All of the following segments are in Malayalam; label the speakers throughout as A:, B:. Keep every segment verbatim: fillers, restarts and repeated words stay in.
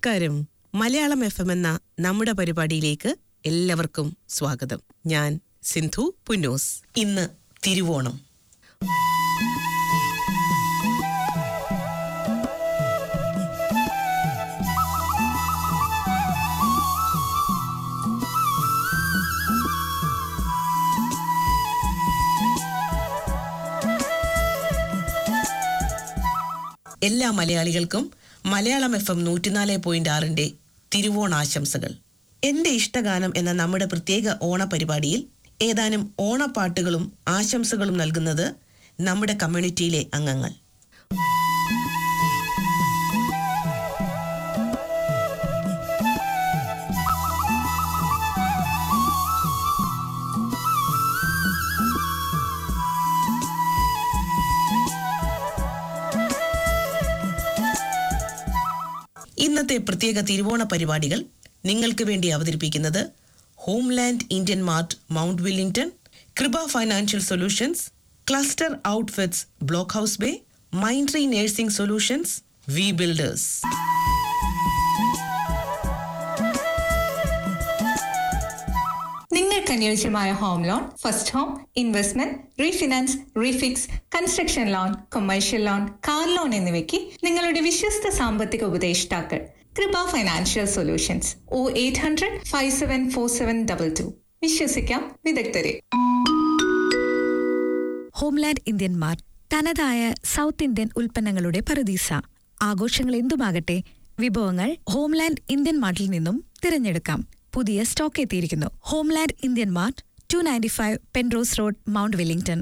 A: നമസ്കാരം. മലയാളം എഫ് എം എന്ന നമ്മുടെ പരിപാടിയിലേക്ക് എല്ലാവർക്കും സ്വാഗതം. ഞാൻ സിന്ധു പുന്നൂസ്. ഇന്ന് തിരുവോണം. എല്ലാ മലയാളികൾക്കും മലയാളം എഫ് എം നൂറ്റിനാല് പോയിന്റ് ആറിന്റെ തിരുവോണാശംസകൾ. എന്റെ ഇഷ്ടഗാനം എന്ന നമ്മുടെ പ്രത്യേക ഓണപരിപാടിയിൽ ഏതാനും ഓണപ്പാട്ടുകളും ആശംസകളും നൽകുന്നത് നമ്മുടെ കമ്മ്യൂണിറ്റിയിലെ അംഗങ്ങൾ. ഇന്നത്തെ പ്രത്യേക തിരുവോണ പരിപാടികൾ നിങ്ങൾക്ക് വേണ്ടി അവതരിപ്പിക്കുന്നത് Homeland Indian Mart Mount Wellington, Kripa financial solutions, Cluster Outfits Block House Bay, Mindtree nursing solutions, V builders.
B: നിങ്ങൾക്ക് അനുയോജ്യമായ home loan, first home, investment, refinance, refix, construction loan, commercial loan, car loan എന്നിവയ്ക്ക് നിങ്ങളുടെ വിശ്വസ്ത സാമ്പത്തിക ഉപദേഷ്ടാക്കൾ Kripa financial solutions. O eight hundred five seven four seven double two. വിശ്വസിക്കാം വിദഗ്ധരെ.
C: ഹോംലാൻഡ് ഇന്ത്യൻ മാർട്ട്, തനതായ സൗത്ത് ഇന്ത്യൻ ഉൽപ്പന്നങ്ങളുടെ പറുദീസ. ആഘോഷങ്ങൾ എന്തുമാകട്ടെ, വിഭവങ്ങൾ ഹോംലാൻഡ് ഇന്ത്യൻ മാർട്ടിൽ നിന്നും തിരഞ്ഞെടുക്കാം. പുതിയ സ്റ്റോക്ക് എത്തിയിരിക്കുന്നു. Homeland Indian Mart, two ninety five Penrose road, Mount Wellington.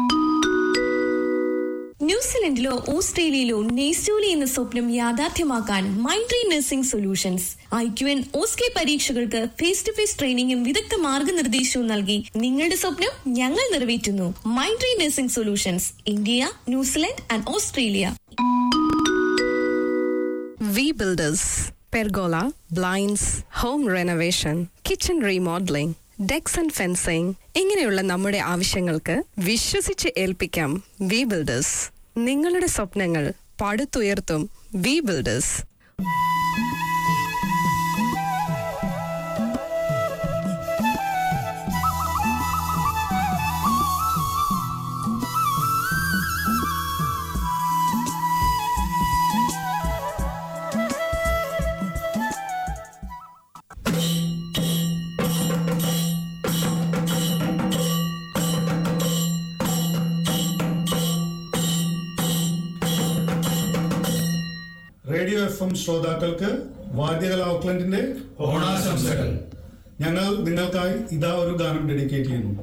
D: ന്യൂസിലൻഡിലോ ഓസ്ട്രേലിയയിലോ നെയ്സ്റ്റോലി എന്ന സ്വപ്നം യാഥാർത്ഥ്യമാക്കാൻ Mindtree nursing solutions I Q N OSCE പരീക്ഷകൾക്ക് ഫേസ് ടു ഫേസ് ട്രെയിനിങ്ങും വിദഗ്ധ മാർഗനിർദ്ദേശവും നൽകി നിങ്ങളുടെ സ്വപ്നം ഞങ്ങൾ നിറവേറ്റുന്നു. Mindtree nursing solutions, India, New Zealand and Australia.
E: V builders, pergola, blinds, home renovation, kitchen remodelling, decks and fencing, ഇങ്ങനെയുള്ള നമ്മുടെ ആവശ്യങ്ങൾക്ക് വിശ്വസിച്ച് ഏൽപ്പിക്കാം വി ബിൽഡേഴ്സ്. നിങ്ങളുടെ സ്വപ്നങ്ങൾ പടുത്തുയർത്തും V builders.
F: Radio F M ശ്രോതാക്കൾക്ക് വാദ്യകല ഔക്ലൻഡിന്റെ ഓണാശംസകൾ. ഞങ്ങൾ നിങ്ങൾക്കായി ഇതാ ഒരു ഗാനം ഡെഡിക്കേറ്റ് ചെയ്യുന്നു.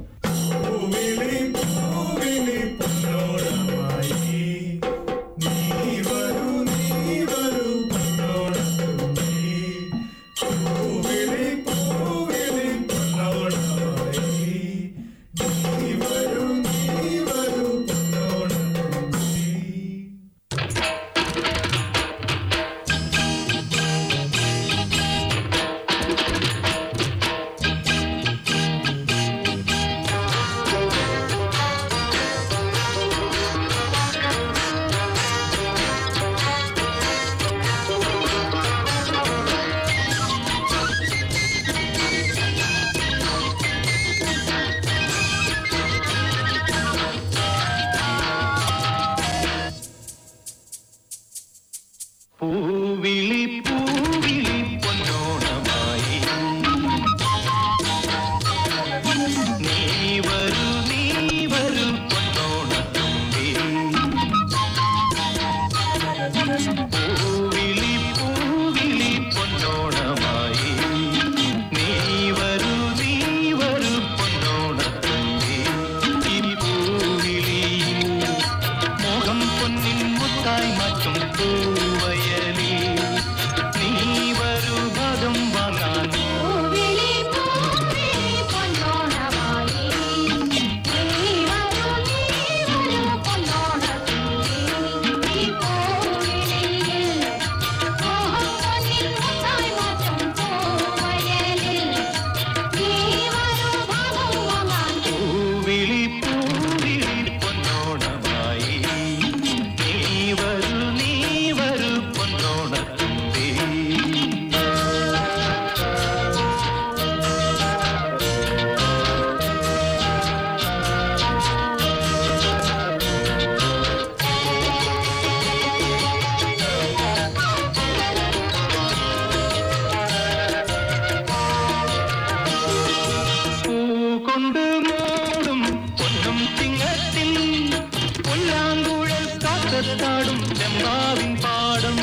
G: തീരത്താടും ചെമ്പാവിൻ പാടം.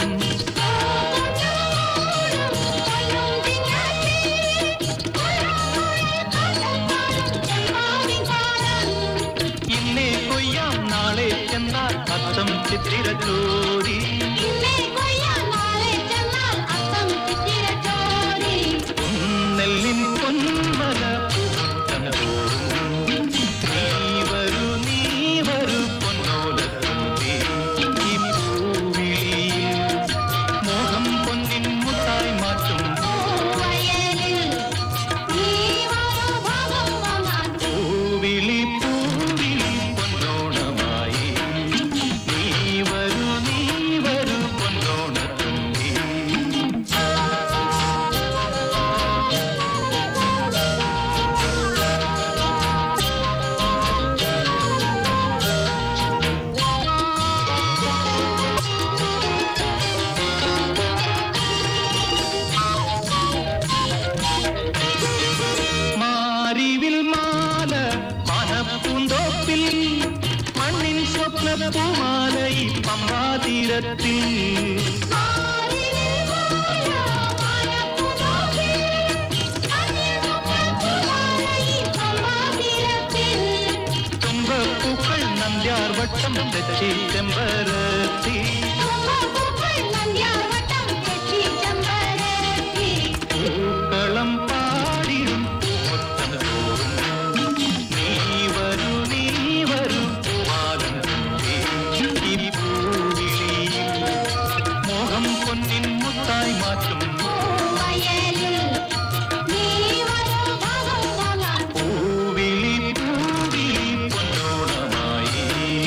G: ഇന്നേ കൊയ്യാം നാളെ ചെന്നാൽ അത്തം ചിത്തിരച്ചോരി. നെല്ലിൻ പൊന്മല തുമ്പപ്പൂക്കൾ നന്ദ്യാർവട്ടം തെച്ചി ചെമ്പരത്തി. പൂക്കളം പാടിടും നീ വരൂ നീ വരൂ പൂവാലം ഈ പൂവിളിയിൽ മോഹം പൊന്നിൻ മുത്തായി മാറ്റും. പൂവിളി പൂവിളി പൊന്നോണമായി.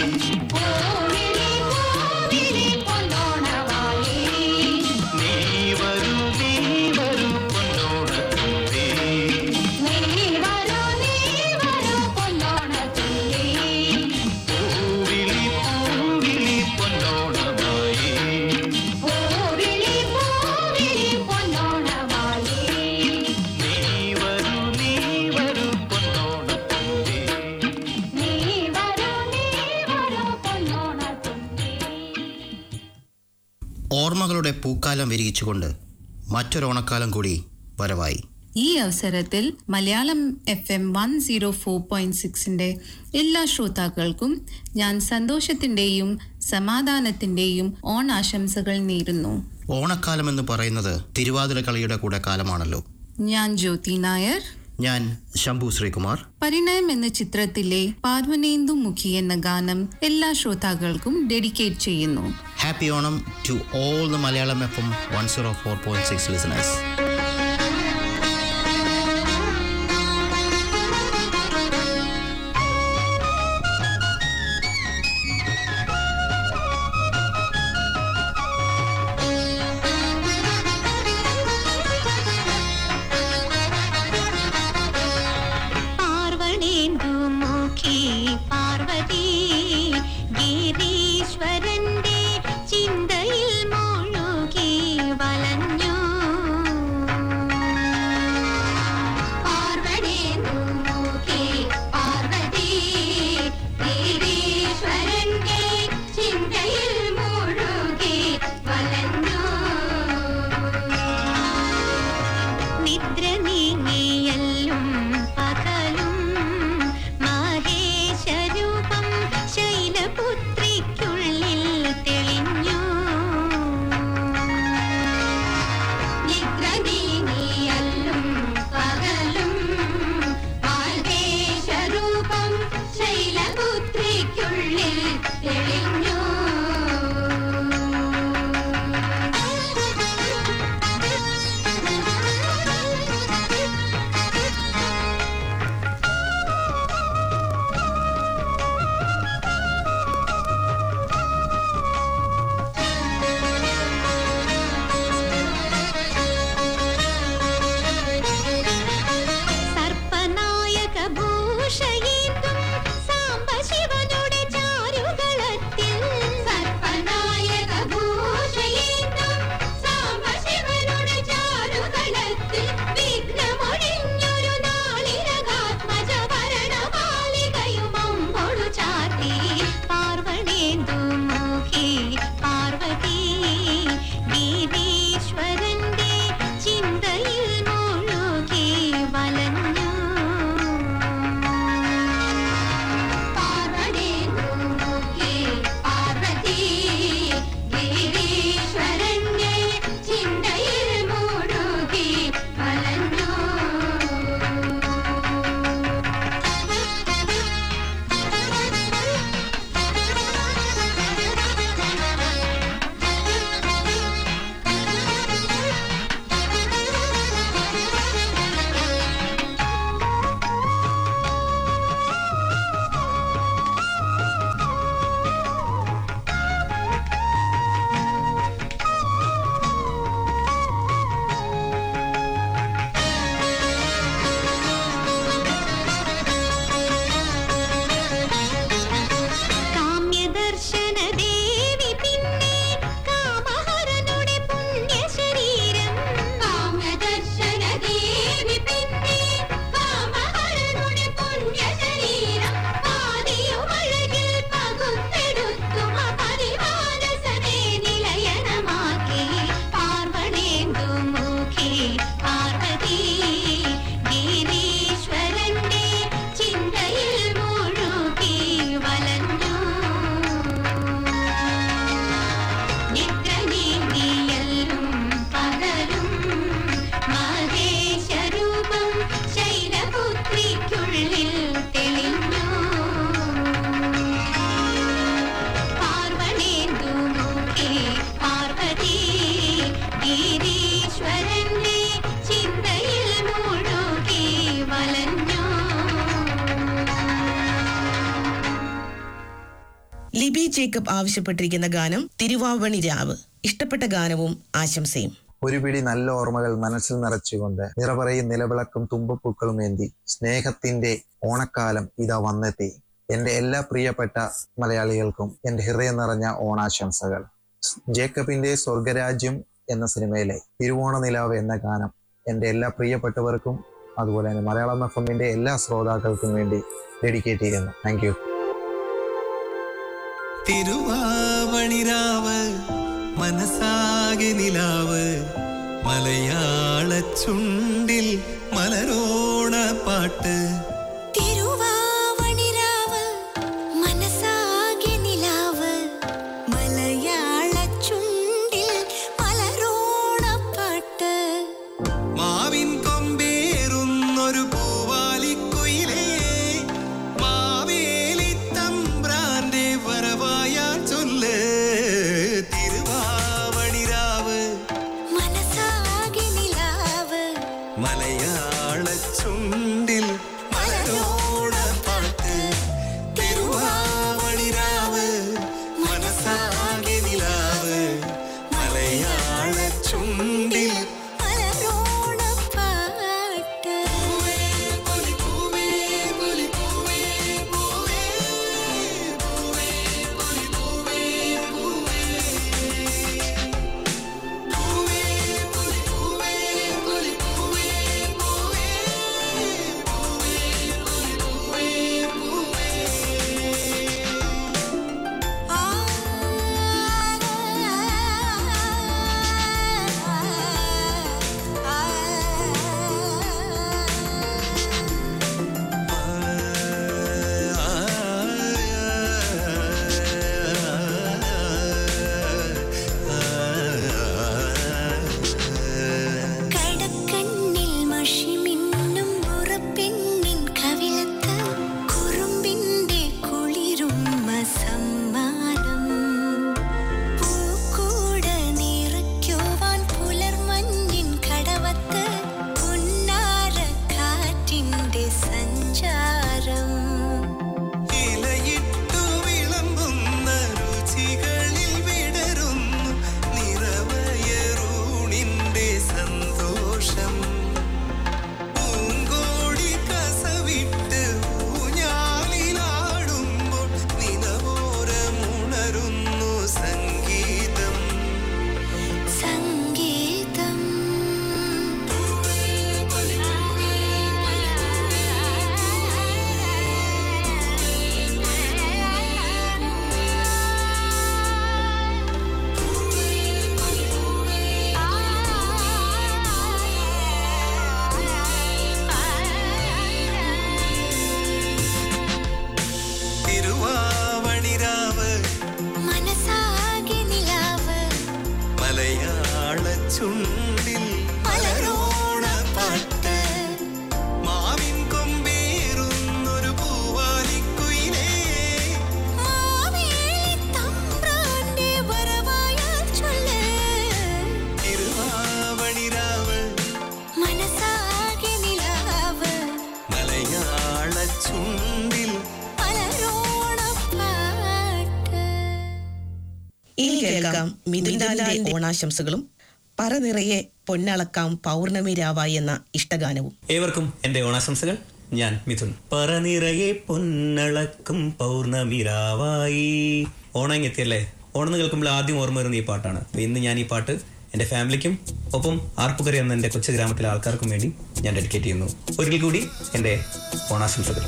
G: നീ വരൂ നീ വരൂ പൊന്നോണത്തുമ്പി. പൂവിളി പൂവിളി പൊന്നോണമായി. നീ വരൂ നീ വരൂ പൊന്നോണത്തുമ്പി.
H: ഓർമ്മകളുടെ പൂക്കാലം വിരിയിച്ചുകൊണ്ട് മറ്റൊരോണക്കാലം കൂടി വരവായി.
I: ഈ അവസരത്തിൽ Malayalam F M one zero four point സിക്സിന്റെ എല്ലാ ശ്രോതാക്കൾക്കും ഞാൻ സന്തോഷത്തിന്റെയും സമാധാനത്തിന്റെയും ഓണാശംസകൾ നേരുന്നു.
H: ഓണക്കാലം എന്ന് പറയുന്നത് തിരുവാതിര കളിയുടെ കൂടെ കാലമാണല്ലോ.
I: ഞാൻ ജ്യോതി നായർ.
H: ഞാൻ ശംഭു ശ്രീകുമാർ.
I: പരിണയം എന്ന ചിത്രത്തിലെ പാർവനേന്ദു മുഖി എന്ന ഗാനം എല്ലാ ശ്രോതാക്കൾക്കും ഡെഡിക്കേറ്റ് ചെയ്യുന്നു.
H: Happy Onam to all the Malayalam F M one zero four point six listeners.
J: ഗിരീശ്വരന്റെ ചിന്തയിൽ മുഴുകി വലഞ്ഞു. ഉള്ളിൽ തെളിഞ്ഞു പാർവണേന്ദു നോക്കി പാർവതി ഗിരീശ്വരന്റെ ചിന്തയിൽ മുഴുകി വലഞ്ഞു.
A: ലിബി ജേക്കബ് ആവശ്യപ്പെട്ടിരിക്കുന്ന ഗാനം തിരുവാവണി രാവ്. ഇഷ്ടപ്പെട്ട ഗാനവും ആശംസയും.
K: ഒരു പിടി നല്ല ഓർമ്മകൾ മനസ്സിൽ നിറച്ചുകൊണ്ട് നിറപറയും നിലവിളക്കും തുമ്പപ്പൂക്കളും ഏന്തി സ്നേഹത്തിന്റെ ഓണക്കാലം ഇതാ വന്നെത്തി. എന്റെ എല്ലാ പ്രിയപ്പെട്ട മലയാളികൾക്കും എന്റെ ഹൃദയം നിറഞ്ഞ ഓണാശംസകൾ. ജേക്കബിന്റെ സ്വർഗരാജ്യം എന്ന സിനിമയിലെ തിരുവോണ നിലാവ് എന്ന ഗാനം എന്റെ എല്ലാ പ്രിയപ്പെട്ടവർക്കും അതുപോലെ തന്നെ മലയാളം എഫ് എമ്മിന്റെ എല്ലാ ശ്രോതാക്കൾക്കും വേണ്ടി ഡെഡിക്കേറ്റ് ചെയ്യുന്നു. Thank you.
L: തിരുവാവണിരാവ് മനസാകെ നിലാവ് മലയാള ചുണ്ടിൽ മലരോണ പാട്ട്.
J: തിരുവാവണിരാവ് മനസാകെ നിലാവ് മലയാള ചുണ്ടിൽ മലരോണപ്പാട്ട്.
L: മാവിൻ കൊമ്പേറുന്നൊരു പൂവാലിക്കുയിലേ മാവേലി തമ്പ്രാന്റെ വരവായാൽ ചൊല്ല്. തിരുവാവണിരാവ്
J: മനസാകെ നിലാവ്
L: മലയാള ചുണ്ടിൽ മലരോണ പാട്ട്. തിരുവാവണിരാവ് മനസാകെ നിലാവ് മലയാള ചുണ്ടിൽ
J: മലരോണപ്പാട്ട്. കടക്കണ്ണിൽ മഷി മിന്നും മുറപ്പെണ്ണിൻ കവിളത്ത് കുറുമ്പിന്റെ കുളിരുമ്മ സമ്മാനം. പൂക്കൂട നിറയ്ക്കുവാൻ പുലർമഞ്ഞിൻ കടവത്ത് പുന്നാര കാറ്റിന്റെ സഞ്ചാരം.
L: ഇലയിട്ടു വിളമ്പുന്ന രുചികളിൽ വിടരുന്നു നിറവയറൂണിന്റെ സന്തോഷം. പൂങ്കോടി കസവിട്ട് ഊഞ്ഞാലിലാടുമ്പോൾ നിലവോരമുണരുന്നു സംഗീതം.
J: സംഗീതം
L: തിരുവാവണിരാവ്
J: മനസാകെ നിലാവ്
L: മലയാള ചുണ്ടിൽ മലരോണ പാട്ട്. മാവിൻ കൊമ്പേറുന്നൊരു പൂവാലിക്കുയിലേ
J: മാവേലി തമ്പ്രാന്റെ വരവായാൽ ചൊല്ല്.
L: തിരുവാവണിരാവ്
J: മനസാകെ നിലാവ്
L: മലയാള ചുണ്ടിൽ
J: മലരോണപ്പാട്ട്.
A: ഇനി കേൾക്കാം മിഥുൻലാലിന്റെ ഓണാശംസകളും പറ നിറയെ പൊന്നളക്കാം പൗർണമി രാവായി എന്ന ഇഷ്ടഗാനവും.
M: ഏവർക്കും എൻ്റെ ഓണാശംസകൾ. ഞാൻ മിഥുൻ. പറനിറയെ പൊന്നളക്കും പൗർണമിരാവായി. ഓണം എത്തിയല്ലേ? ഓണം കേൾക്കുമ്പോൾ ആദ്യം ഓർമ്മ വരുന്ന ഈ പാട്ടാണ്. അപ്പൊ ഇന്ന് ഞാൻ ഈ പാട്ട് എൻ്റെ ഫാമിലിക്കും ഒപ്പം ആർപ്പുകര എന്ന എൻ്റെ കൊച്ചു ഗ്രാമത്തിലെ ആൾക്കാർക്കും വേണ്ടി ഞാൻ ഡെഡിക്കേറ്റ് ചെയ്യുന്നു. ഒരിക്കൽ കൂടി എൻ്റെ ഓണാശംസകൾ.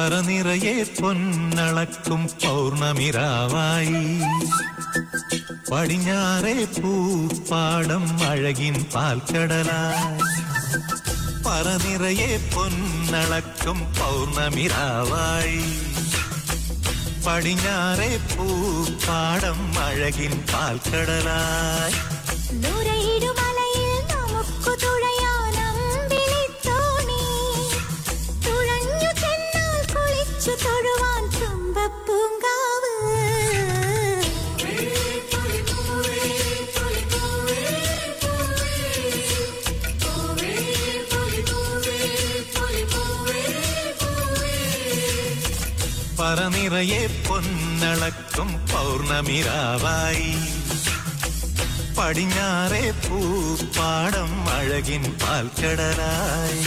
L: പറനിറയെ പൊന്നളക്കും പൗർണമിരാവായി പടിഞ്ഞാറേ പൂപ്പാടം അഴകിൻ പാൽക്കടലായി പറനിറയെ പൊന്നളക്കും പൗർണമിരാവായി പടിഞ്ഞാറേ പൂപ്പാടം അഴകിൻ പാൽക്കടലായി
J: നൂരയിടുമലയിൽ നമുക്കു തുഴയാനമ്പിളിത്തോണി തുഴഞ്ഞു ചെന്നാൽ കുളിച്ചു തൊഴുവാൻ തുമ്പപ്പൂങ്കാവ്
L: പറനിറയെ പൊന്നളക്കും പൗർണമിരാവായി പടിഞ്ഞാറേ പൂപ്പാടം അഴകിൻ പാൽക്കടലായി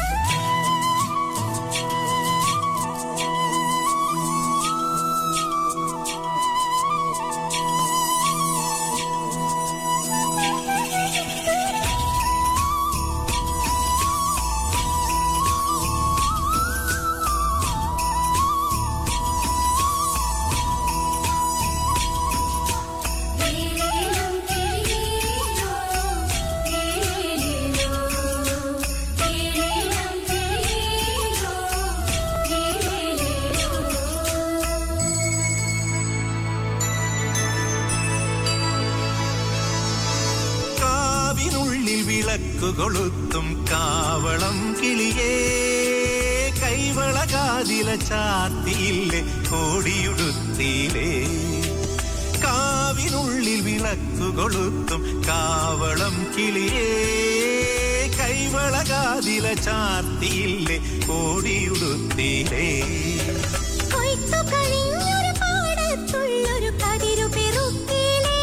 L: കൊളുത്തും കാവളം കിളിയേ കൈവളകാതില ചാത്തിയില്ലേ കോടിയുടുത്തിയിലേ കാവിനുള്ളിൽ വിളക്കു കൊളുത്തും കാവളം കിളിയേ കൈവളകാതില ചാത്തിയില്ലേ കോടിയുടുത്തിയിലേ
J: കൊയ്ത്തു കഴിഞ്ഞൊരു പാടത്തുള്ളൊരു കതിരു പെറുക്കിലേ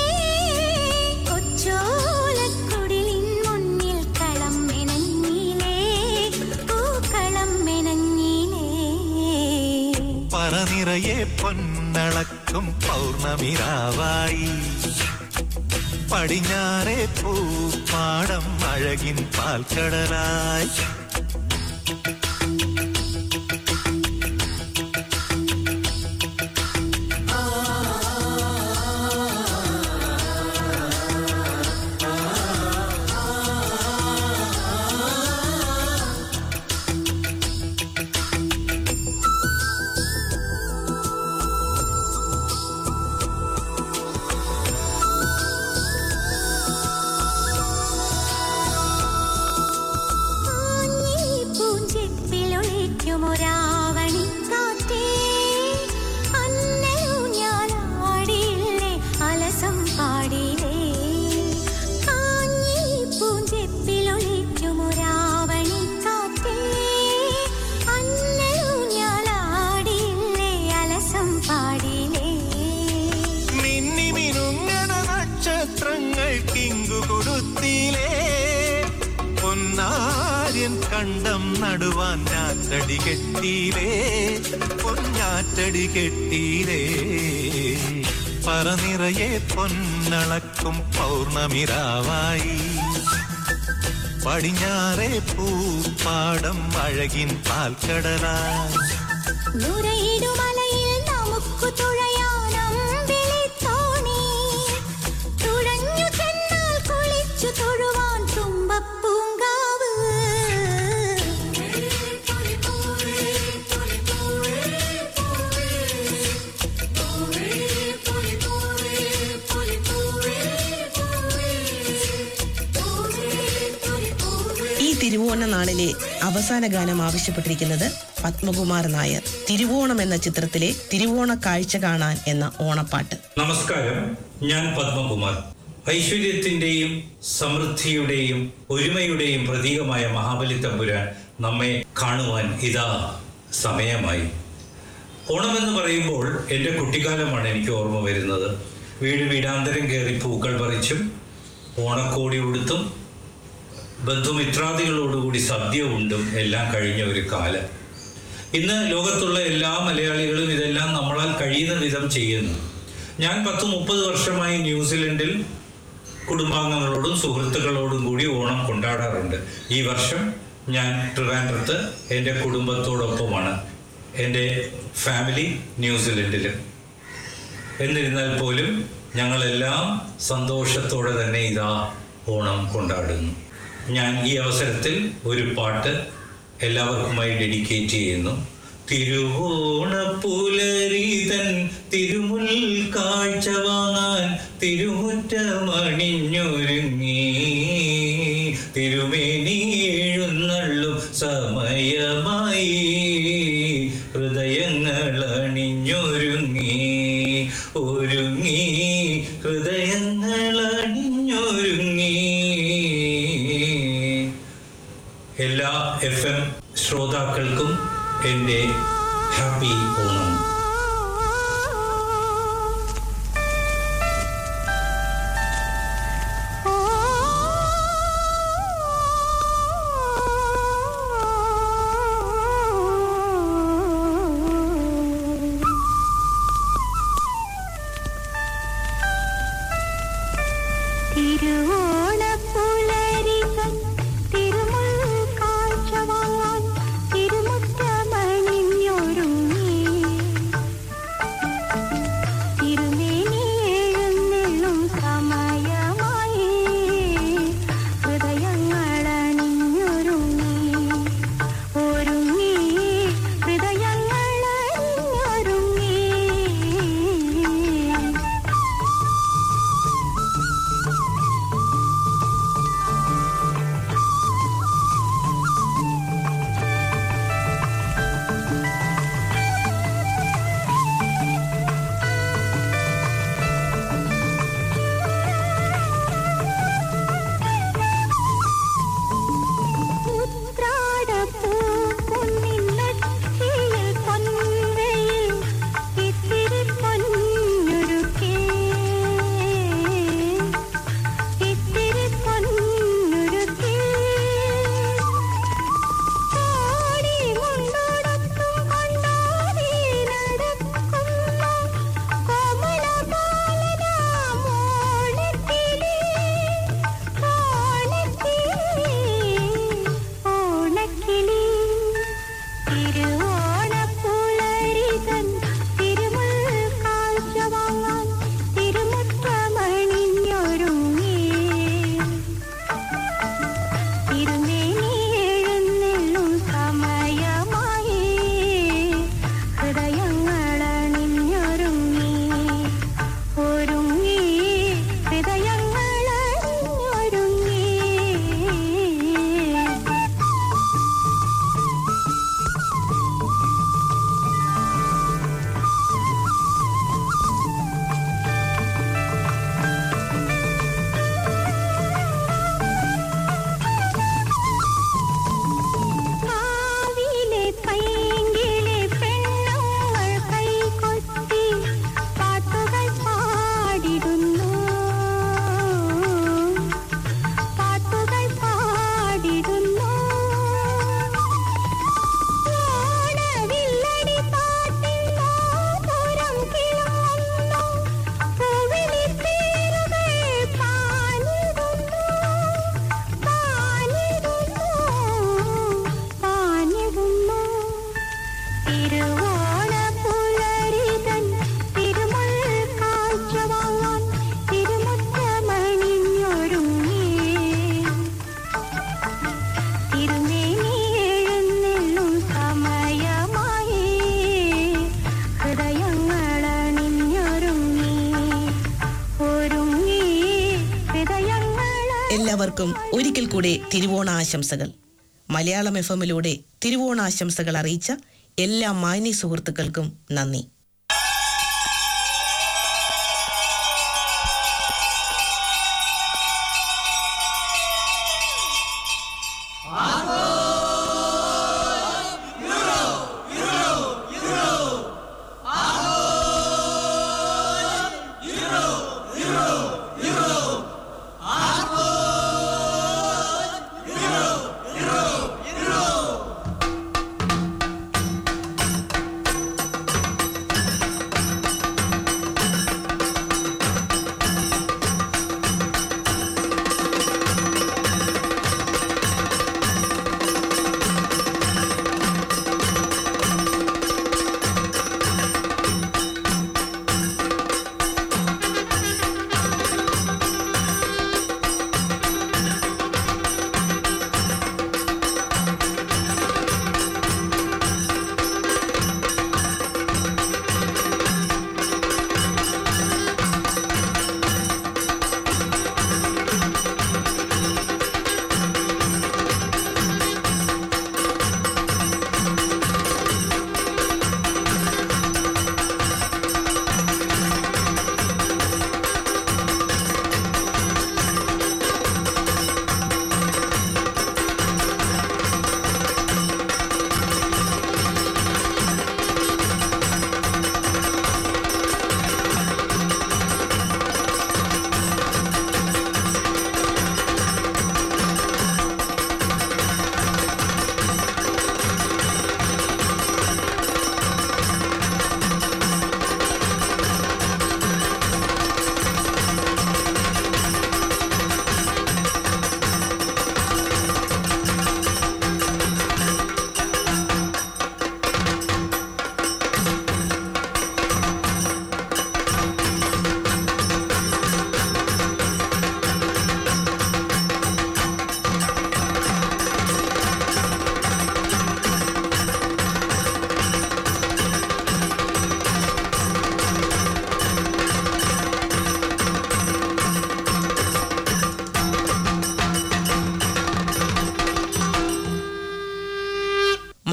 J: കൊച്ചോലക്കുടിലിൻ
L: പറനിറയെ പൊന്നളക്കും പൗർണമിരാവായി പടിഞ്ഞാറേ പൂപ്പാടം അഴകിൻ പാൽക്കടലായി കണ്ടം നടുവാൻ ഞാറ്റടി കെട്ടീരേ പൊന്നാറ്റടി കെട്ടീരേ പറനിറയെ പൊന്നളക്കും പൗർണമിരാവായി പടിഞ്ഞാറേ പൂപ്പാടം അഴകിൻ പാൽക്കടലായി
J: നൂരയിടുമലയിൽ നമുക്കു തുഴയാനമ്പിളിത്തോണി തുഴഞ്ഞു ചെന്നാൽ കുളിച്ചു തൊഴുവാൻ തുമ്പപ്പൂങ്കാവ്
A: തിരുവോണ നാളിലെ അവസാന ഗാനം ആവശ്യപ്പെട്ടിരിക്കുന്നത് പത്മകുമാർ നായർ. തിരുവോണം എന്ന ചിത്രത്തിലെ തിരുവോണ കാഴ്ച കാണാൻ എന്ന ഓണപ്പാട്ട്.
N: നമസ്കാരം, ഞാൻ പത്മകുമാർ. ഐശ്വര്യത്തിന്റെയും സമൃദ്ധിയുടെയും ഒരുമയുടെയും പ്രതീകമായ മഹാബലി തമ്പുരാൻ നമ്മെ കാണുവാൻ ഇതാ സമയമായി. ഓണമെന്ന് പറയുമ്പോൾ എൻ്റെ കുട്ടിക്കാലമാണ് എനിക്ക് ഓർമ്മ വരുന്നത്. വീട് വീടാന്തരം കയറി പൂക്കൾ പറിച്ചും ഓണക്കോടി ഉടുത്തും ബന്ധുമിത്രാദികളോടുകൂടി സദ്യ ഉണ്ടും എല്ലാം കഴിഞ്ഞ ഒരു കാലം. ഇന്ന് ലോകത്തുള്ള എല്ലാ മലയാളികളും ഇതെല്ലാം നമ്മളാൽ കഴിയുന്ന വിധം ചെയ്യുന്നു. ഞാൻ പത്ത് മുപ്പത് വർഷമായി ന്യൂസിലൻഡിൽ കുടുംബാംഗങ്ങളോടും സുഹൃത്തുക്കളോടും കൂടി ഓണം കൊണ്ടാടാറുണ്ട്. ഈ വർഷം ഞാൻ ട്രിവാൻഡ്രത്ത് എൻ്റെ കുടുംബത്തോടൊപ്പമാണ്. എൻ്റെ ഫാമിലി ന്യൂസിലൻഡിലും. എന്നിരുന്നാൽ പോലും ഞങ്ങളെല്ലാം സന്തോഷത്തോടെ തന്നെ ഇതാ ഓണം കൊണ്ടാടുന്നു. ഞാൻ ഈ അവസരത്തിൽ ഒരു പാട്ട് എല്ലാവർക്കുമായി ഡെഡിക്കേറ്റ് ചെയ്യുന്നു. തിരുവോണപ്പുലരിതൻ തിരുമുൽ കാഴ്ച വാങ്ങാൻ തിരുമുറ്റമണിഞ്ഞൊരുങ്ങി, തിരുമേനി എഴുന്നള്ളും സമയമായി, ഹൃദയങ്ങൾ അണിഞ്ഞൊരുങ്ങി, ഒരുങ്ങി ഹൃദയങ്ങൾ അണിഞ്ഞൊരുങ്ങി. എല്ലാ എഫ് എം ശ്രോതാക്കൾക്കും എൻ്റെ ഹാപ്പി ഓണം.
J: തിരുവോണപ്പുലരികൾ തിരുമുൽ കാഴ്ച വാങ്ങാൻ തിരുമുറ്റമണിഞ്ഞൊരുങ്ങി, തിരുമേനി എഴുന്നള്ളും സമയമായി, ഹൃദയങ്ങൾ അണിഞ്ഞൊരുങ്ങി, ഒരുങ്ങി ഹൃദയങ്ങൾ അണിഞ്ഞൊരുങ്ങി. ഉത്രാടപ്പൂ പൊന്നിൻ നെറ്റിയിൽ പൊൻവെയിൽ ഇത്തിരി പൊന്നുരുക്കി, ഇത്തിരി പൊന്നുരുക്കി. കോടി മുണ്ടോടൊപ്പം കൊണ്ടാടി നടക്കുന്ന കോമളബാലനാം ഓണക്കിളി, ഓണക്കിളി, ഓണക്കിളി. തിരുവോണപ്പുലരിതൻ തിരുമുൽ കാഴ്ച വാങ്ങാൻ തിരുമുറ്റമണിഞ്ഞൊരുങ്ങി, തിരുമേനി എഴുന്നള്ളും സമയമായി, ഹൃദയങ്ങൾ അണിഞ്ഞൊരുങ്ങി, ഒരുങ്ങി ഹൃദയങ്ങൾ അണിഞ്ഞൊരുങ്ങി. കാവിലെ പൈങ്കിളി പെണ്ണുങ്ങൾ കൈകൊട്ടി പാട്ടുകൾ പാടിടുന്നു, പാട്ടുകൾ പാടിടുന്നു. ഓണവില്ലടി പാട്ടിൻ ഗോപുരം കിളങ്ങുന്നു, പൂവിളിത്തേരുകൾ പാഞ്ഞിടുന്നു, പാഞ്ഞിടുന്നു, പാഞ്ഞിടുന്നു. തിരുവോണപ്പുലരിതൻ തിരുമുൽ കാഴ്ച വാങ്ങാൻ തിരുമുറ്റമണിഞ്ഞൊരുങ്ങി, തിരുമേനി എഴുന്നള്ളും സമയമായി, ഹൃദയങ്ങൾ അണിഞ്ഞൊരുങ്ങി, ഒരുങ്ങി ഹൃദയങ്ങൾ.
A: എല്ലാവർക്കും ഒരിക്കൽ കൂടെ തിരുവോണാശംസകൾ. മലയാളം എഫ് എമ്മിലൂടെ തിരുവോണാശംസകൾ അറിയിച്ച എല്ലാ മാന്യ സുഹൃത്തുക്കൾക്കും നന്ദി.
J: Euro,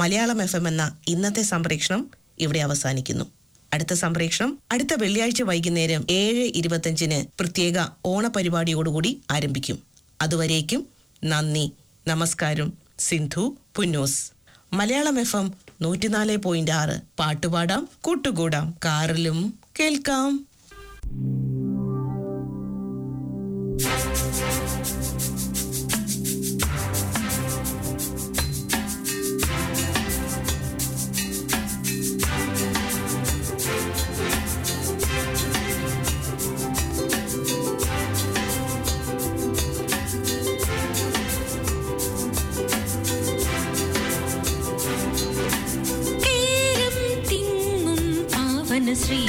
A: മലയാളം എഫ് എം എന്ന ഇന്നത്തെ സംപ്രേഷണം ഇവിടെ അവസാനിക്കുന്നു. അടുത്ത സംപ്രേഷണം അടുത്ത വെള്ളിയാഴ്ച വൈകുന്നേരം ഏഴ് ഇരുപത്തഞ്ചിന് പ്രത്യേക ഓണപരിപാടിയോടുകൂടി ആരംഭിക്കും. അതുവരേക്കും നന്ദി, നമസ്കാരം. സിന്ധു പുന്നൂസ്. മലയാളം എഫ് എം നൂറ്റിനാല് പോയിന്റ് ആറ്. പാട്ടുപാടാം, കൂട്ടുകൂടാം, കാറിലും കേൾക്കാം.
O: ശ്രീ